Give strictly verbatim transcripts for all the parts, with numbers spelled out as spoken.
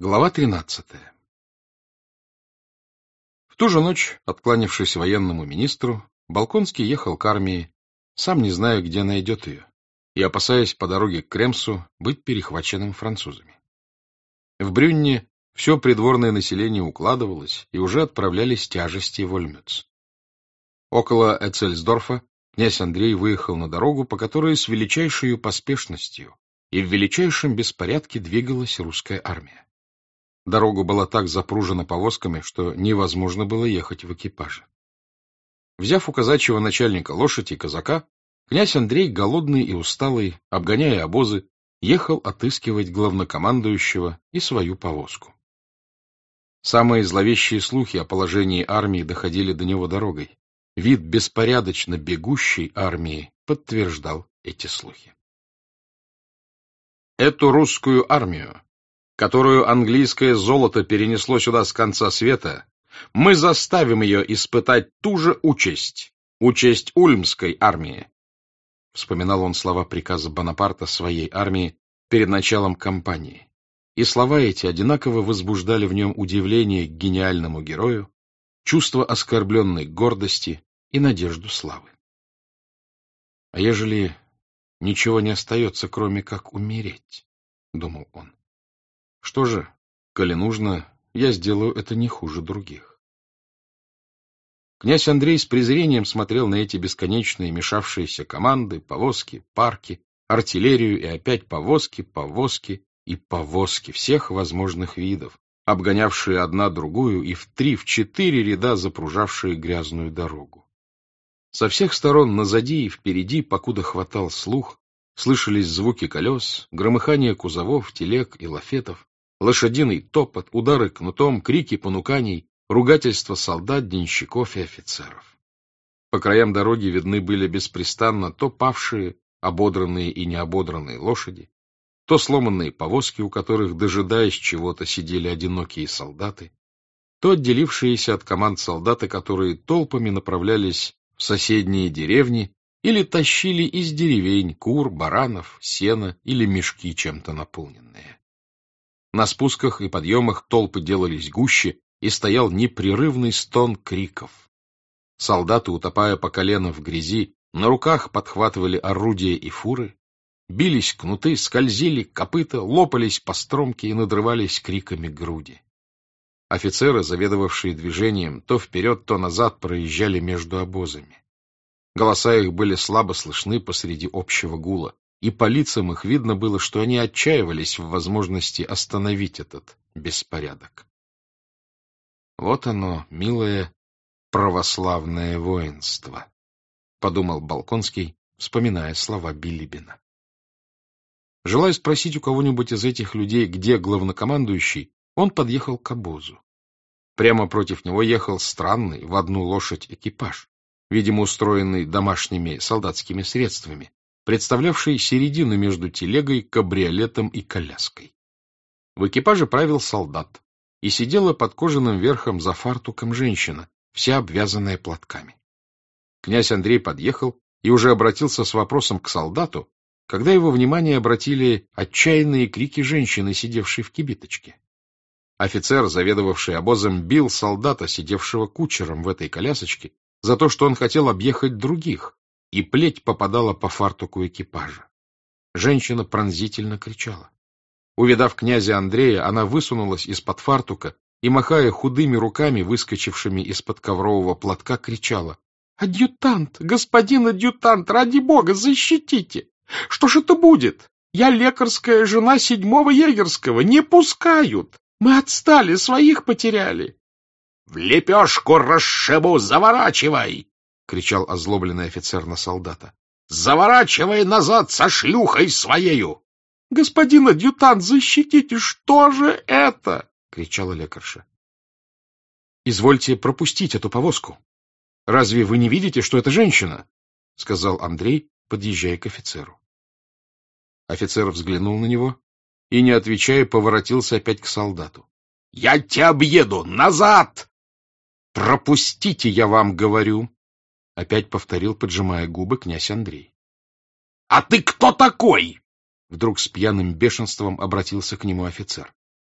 Глава тринадцатая. В ту же ночь, откланявшись военному министру, Болконский ехал к армии, сам не зная, где найдет ее, и опасаясь по дороге к Кремсу быть перехваченным французами. В Брюнне все придворное население укладывалось, и уже отправлялись тяжести в Ольмюц. Около Эцельсдорфа князь Андрей выехал на дорогу, по которой с величайшей поспешностью и в величайшем беспорядке двигалась русская армия. Дорога была так запружена повозками, что невозможно было ехать в экипаже. Взяв у казачьего начальника лошадь и казака, князь Андрей, голодный и усталый, обгоняя обозы, ехал отыскивать главнокомандующего и свою повозку. Самые зловещие слухи о положении армии доходили до него дорогой. Вид беспорядочно бегущей армии подтверждал эти слухи. Эту русскую армию, которую английское золото перенесло сюда с конца света, мы заставим ее испытать ту же участь, участь Ульмской армии. Вспоминал он слова приказа Бонапарта своей армии перед началом кампании, и слова эти одинаково возбуждали в нем удивление к гениальному герою, чувство оскорбленной гордости и надежду славы. А ежели ничего не остается, кроме как умереть, — думал он. Что же, коли нужно, я сделаю это не хуже других. Князь Андрей с презрением смотрел на эти бесконечные мешавшиеся команды, повозки, парки, артиллерию и опять повозки, повозки и повозки всех возможных видов, обгонявшие одна другую и в три, в четыре ряда запружавшие грязную дорогу. Со всех сторон, назади и впереди, покуда хватал слух, слышались звуки колес, громыхание кузовов, телег и лафетов, лошадиный топот, удары кнутом, крики понуканий, ругательства солдат, денщиков и офицеров. По краям дороги видны были беспрестанно то павшие, ободранные и неободранные лошади, то сломанные повозки, у которых, дожидаясь чего-то, сидели одинокие солдаты, то отделившиеся от команд солдаты, которые толпами направлялись в соседние деревни или тащили из деревень кур, баранов, сена или мешки чем-то наполненные. На спусках и подъемах толпы делались гуще, и стоял непрерывный стон криков. Солдаты, утопая по колено в грязи, на руках подхватывали орудия и фуры, бились кнуты, скользили копыта, лопались постромки и надрывались криками груди. Офицеры, заведовавшие движением, то вперед, то назад проезжали между обозами. Голоса их были слабо слышны посреди общего гула, и по лицам их видно было, что они отчаивались в возможности остановить этот беспорядок. Вот оно, милое православное воинство, — подумал Болконский, вспоминая слова Билибина. Желая спросить у кого-нибудь из этих людей, где главнокомандующий, он подъехал к обозу. Прямо против него ехал странный в одну лошадь экипаж, видимо, устроенный домашними солдатскими средствами, представлявший середину между телегой, кабриолетом и коляской. В экипаже правил солдат, и сидела под кожаным верхом за фартуком женщина, вся обвязанная платками. Князь Андрей подъехал и уже обратился с вопросом к солдату, когда его внимание обратили отчаянные крики женщины, сидевшей в кибиточке. Офицер, заведовавший обозом, бил солдата, сидевшего кучером в этой колясочке, за то, что он хотел объехать других, и плеть попадала по фартуку экипажа. Женщина пронзительно кричала. Увидав князя Андрея, она высунулась из-под фартука и, махая худыми руками, выскочившими из-под коврового платка, кричала: «Адъютант! Господин адъютант! Ради бога, защитите! Что ж это будет? Я лекарская жена седьмого егерского! Не пускают! Мы отстали, своих потеряли!» «В лепешку расшибу! Заворачивай!» — кричал озлобленный офицер на солдата. «Заворачивай назад со шлюхой своею!» «Господин адъютант, защитите! Что же это?» — кричала лекарша. «Извольте пропустить эту повозку. Разве вы не видите, что это женщина?» — сказал Андрей, подъезжая к офицеру. Офицер взглянул на него и, не отвечая, поворотился опять к солдату. «Я тебя объеду! Назад!» «Пропустите, я вам говорю!» — опять повторил, поджимая губы, князь Андрей. «А ты кто такой?» Вдруг с пьяным бешенством обратился к нему офицер.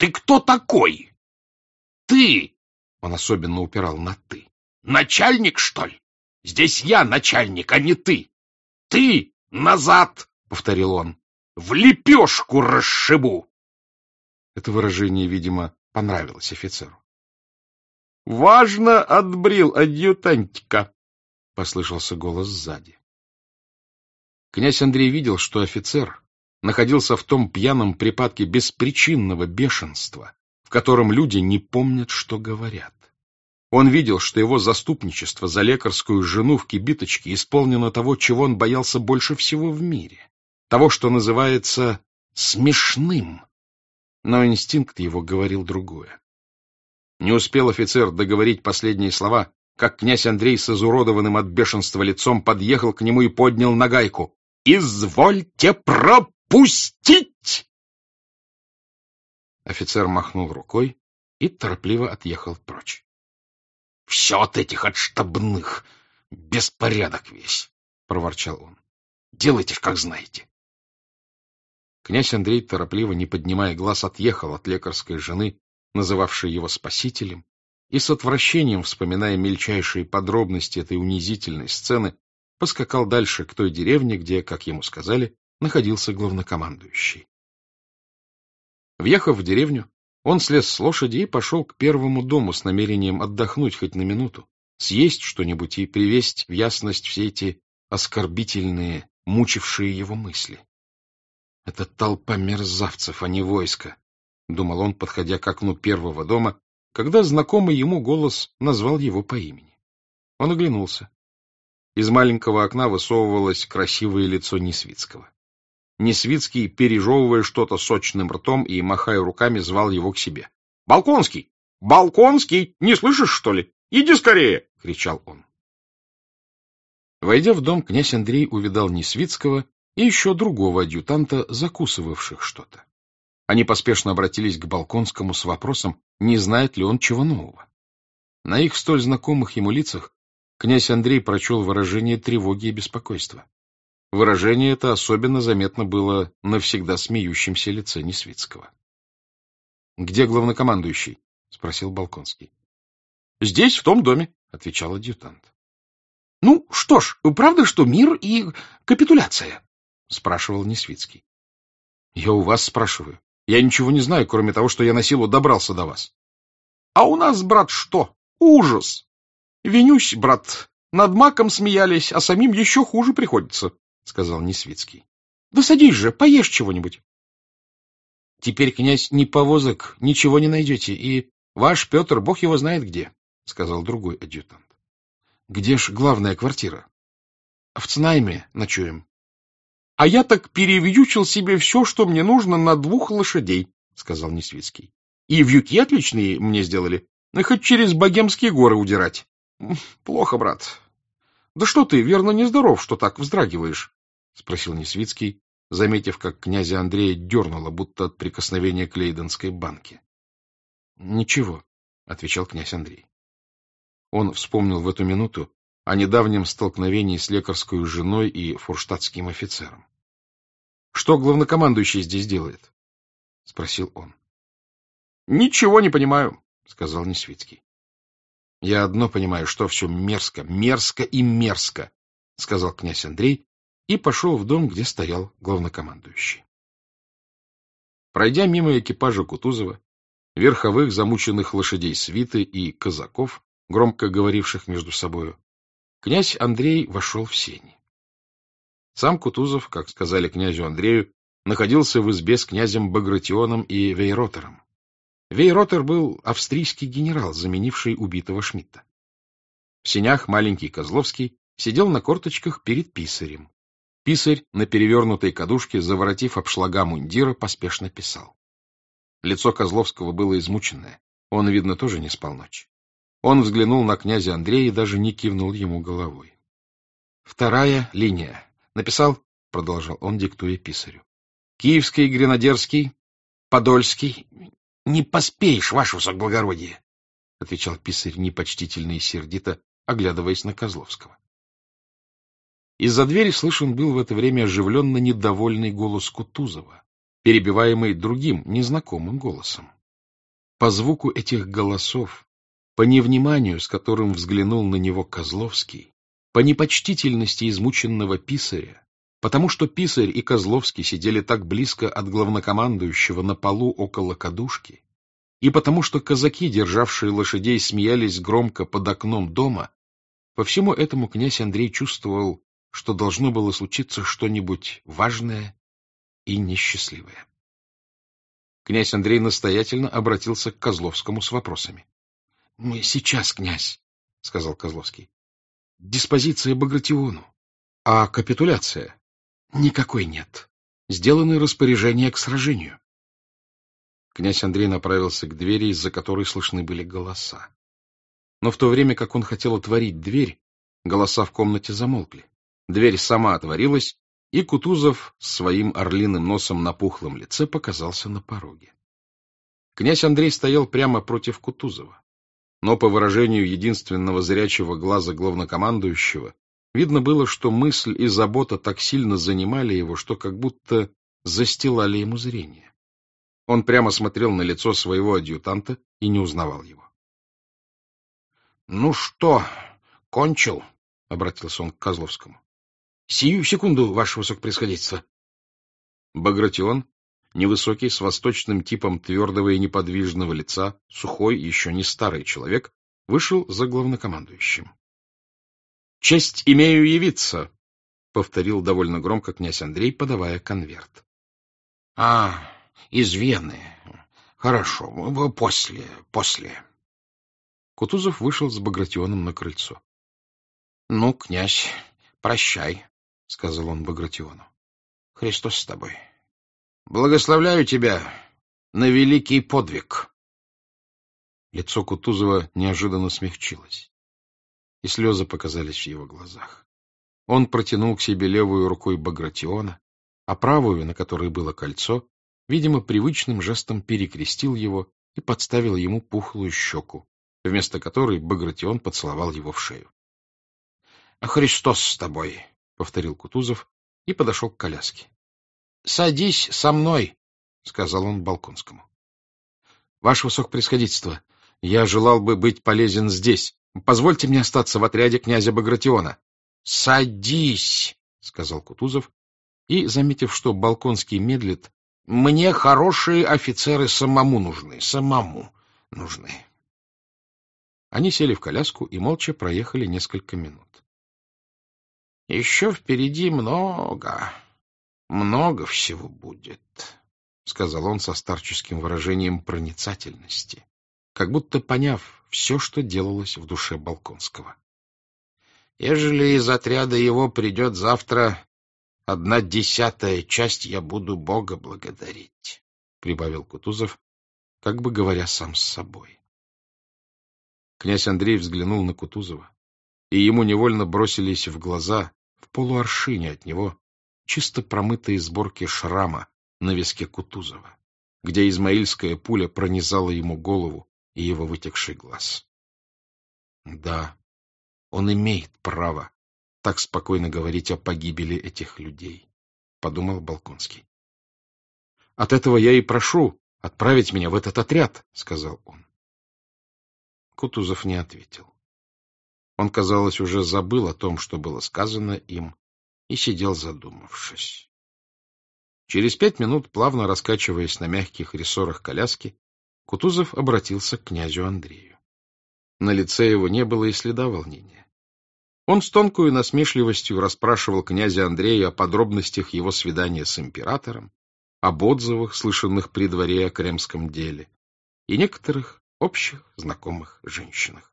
Ты кто такой? Ты, он особенно упирал на ты, начальник, что ли? Здесь я начальник, а не ты. Ты назад, повторил он, в лепешку расшибу. Это выражение, видимо, понравилось офицеру. Важно отбрил адъютантика, послышался голос сзади. Князь Андрей видел, что офицер находился в том пьяном припадке беспричинного бешенства, в котором люди не помнят, что говорят. Он видел, что его заступничество за лекарскую жену в кибиточке исполнено того, чего он боялся больше всего в мире, того, что называется смешным. Но инстинкт его говорил другое. Не успел офицер договорить последние слова, как князь Андрей с изуродованным от бешенства лицом подъехал к нему и поднял нагайку. «Извольте пропустить!» Офицер махнул рукой и торопливо отъехал прочь. — Все от этих отштабных, беспорядок весь, — проворчал он. — Делайте, как знаете. Князь Андрей торопливо, не поднимая глаз, отъехал от лекарской жены, называвшей его спасителем, и с отвращением, вспоминая мельчайшие подробности этой унизительной сцены, поскакал дальше к той деревне, где, как ему сказали, находился главнокомандующий. Въехав в деревню, он слез с лошади и пошел к первому дому с намерением отдохнуть хоть на минуту, съесть что-нибудь и привесть в ясность все эти оскорбительные, мучившие его мысли. «Это толпа мерзавцев, а не войско», — думал он, подходя к окну первого дома, когда знакомый ему голос назвал его по имени. Он оглянулся. Из маленького окна высовывалось красивое лицо Несвицкого. Несвицкий, пережевывая что-то сочным ртом и махая руками, звал его к себе. — Балконский! Балконский! Не слышишь, что ли? Иди скорее! — кричал он. Войдя в дом, князь Андрей увидал Несвицкого и еще другого адъютанта, закусывавших что-то. Они поспешно обратились к Балконскому с вопросом, не знает ли он чего нового. На их столь знакомых ему лицах князь Андрей прочел выражение тревоги и беспокойства. Выражение это особенно заметно было на всегда смеющемся лице Несвицкого. — Где главнокомандующий? — спросил Балконский. — Здесь, в том доме, — отвечал адъютант. — Ну, что ж, правда, что мир и капитуляция? — спрашивал Несвицкий. — Я у вас спрашиваю. Я ничего не знаю, кроме того, что я на силу добрался до вас. — А у нас, брат, что? Ужас! Винюсь, брат, над маком смеялись, а самим еще хуже приходится, — сказал Несвицкий. — Да садись же, поешь чего-нибудь. — Теперь, князь, ни повозок, ничего не найдете, и ваш Петр, бог его знает где, — сказал другой адъютант. — Где ж главная квартира? — В Цнайме ночуем. — А я так перевьючил себе все, что мне нужно, на двух лошадей, — сказал Несвицкий. — И вьюки отличные мне сделали, хоть через богемские горы удирать. — Плохо, брат. — Да что ты, верно, нездоров, что так вздрагиваешь? — спросил Несвицкий, заметив, как князя Андрея дернуло, будто от прикосновения к лейденской банке. — Ничего, — отвечал князь Андрей. Он вспомнил в эту минуту о недавнем столкновении с лекарской женой и фурштадтским офицером. — Что главнокомандующий здесь делает? — спросил он. — Ничего не понимаю, — сказал Несвицкий. — Я одно понимаю, что все мерзко, мерзко и мерзко, — сказал князь Андрей и пошел в дом, где стоял главнокомандующий. Пройдя мимо экипажа Кутузова, верховых замученных лошадей свиты и казаков, громко говоривших между собою, князь Андрей вошел в сени. Сам Кутузов, как сказали князю Андрею, находился в избе с князем Багратионом и Вейротером. Вейротер был австрийский генерал, заменивший убитого Шмидта. В сенях маленький Козловский сидел на корточках перед писарем. Писарь на перевернутой кадушке, заворотив обшлага мундира, поспешно писал. Лицо Козловского было измученное. Он, видно, тоже не спал ночь. Он взглянул на князя Андрея и даже не кивнул ему головой. Вторая линия. Написал, продолжал он, диктуя писарю. Киевский, Гренадерский, Подольский. Не поспеешь, ваше высокоблагородие, отвечал писарь непочтительно и сердито, оглядываясь на Козловского. Из-за двери слышен был в это время оживленно недовольный голос Кутузова, перебиваемый другим, незнакомым голосом. По звуку этих голосов, по невниманию, с которым взглянул на него Козловский, по непочтительности измученного писаря, потому что писарь и Козловский сидели так близко от главнокомандующего на полу около кадушки, и потому что казаки, державшие лошадей, смеялись громко под окном дома, по всему этому князь Андрей чувствовал, что должно было случиться что-нибудь важное и несчастливое. Князь Андрей настоятельно обратился к Козловскому с вопросами. — Мы сейчас, князь, — сказал Козловский. — Диспозиция Багратиону. А капитуляция? — Никакой нет. Сделаны распоряжения к сражению. Князь Андрей направился к двери, из-за которой слышны были голоса. Но в то время, как он хотел отворить дверь, голоса в комнате замолкли. Дверь сама отворилась, и Кутузов с своим орлиным носом на пухлом лице показался на пороге. Князь Андрей стоял прямо против Кутузова, но по выражению единственного зрячего глаза главнокомандующего видно было, что мысль и забота так сильно занимали его, что как будто застилали ему зрение. Он прямо смотрел на лицо своего адъютанта и не узнавал его. — Ну что, кончил? — обратился он к Козловскому. — Сию секунду, ваше высокопревосходительство. Багратион, невысокий, с восточным типом твердого и неподвижного лица, сухой, еще не старый человек, вышел за главнокомандующим. — Честь имею явиться, — повторил довольно громко князь Андрей, подавая конверт. — А, из Вены. Хорошо, после, после. Кутузов вышел с Багратионом на крыльцо. — Ну, князь, прощай, — сказал он Багратиону. — Христос с тобой. Благословляю тебя на великий подвиг. Лицо Кутузова неожиданно смягчилось, и слезы показались в его глазах. Он протянул к себе левую рукой Багратиона, а правую, на которой было кольцо, видимо, привычным жестом перекрестил его и подставил ему пухлую щеку, вместо которой Багратион поцеловал его в шею. — Христос с тобой, — повторил Кутузов и подошел к коляске. — Садись со мной, — сказал он Болконскому. — Ваше высокопревосходительство, я желал бы быть полезен здесь. Позвольте мне остаться в отряде князя Багратиона. — Садись, — сказал Кутузов, и, заметив, что Болконский медлит, — мне хорошие офицеры самому нужны, самому нужны. Они сели в коляску и молча проехали несколько минут. — Еще впереди много, много всего будет, — сказал он со старческим выражением проницательности, как будто поняв все, что делалось в душе Болконского. — Ежели из отряда его придет завтра одна десятая часть, я буду Бога благодарить, — прибавил Кутузов, как бы говоря сам с собой. Князь Андрей взглянул на Кутузова, и ему невольно бросились в глаза, в полуаршине от него, чисто промытые сборки шрама на виске Кутузова, где измаильская пуля пронизала ему голову и его вытекший глаз. Да, он имеет право так спокойно говорить о погибели этих людей, — подумал Болконский. — От этого я и прошу отправить меня в этот отряд, — сказал он. Кутузов не ответил. Он, казалось, уже забыл о том, что было сказано им, и сидел задумавшись. Через пять минут, плавно раскачиваясь на мягких рессорах коляски, Кутузов обратился к князю Андрею. На лице его не было и следа волнения. Он с тонкою насмешливостью расспрашивал князя Андрея о подробностях его свидания с императором, об отзывах, слышанных при дворе о кремском деле, и некоторых общих знакомых женщинах.